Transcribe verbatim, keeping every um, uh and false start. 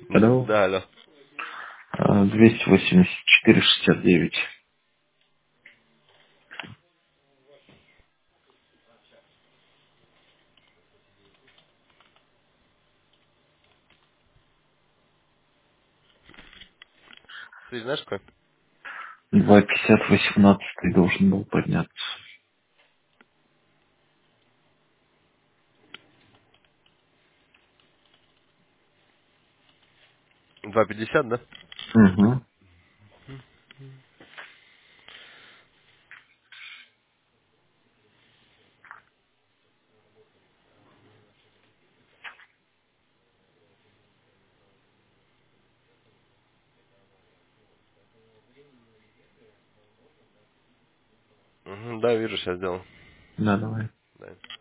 Алло. Да, алло. А, двести восемьдесят четыре шестьдесят девять. Ты знаешь какой? два пятьдесят восемнадцатый должен был подняться. два пятьдесят, да? Угу. Угу, да, вижу, сейчас сделал. Да, давай. Да.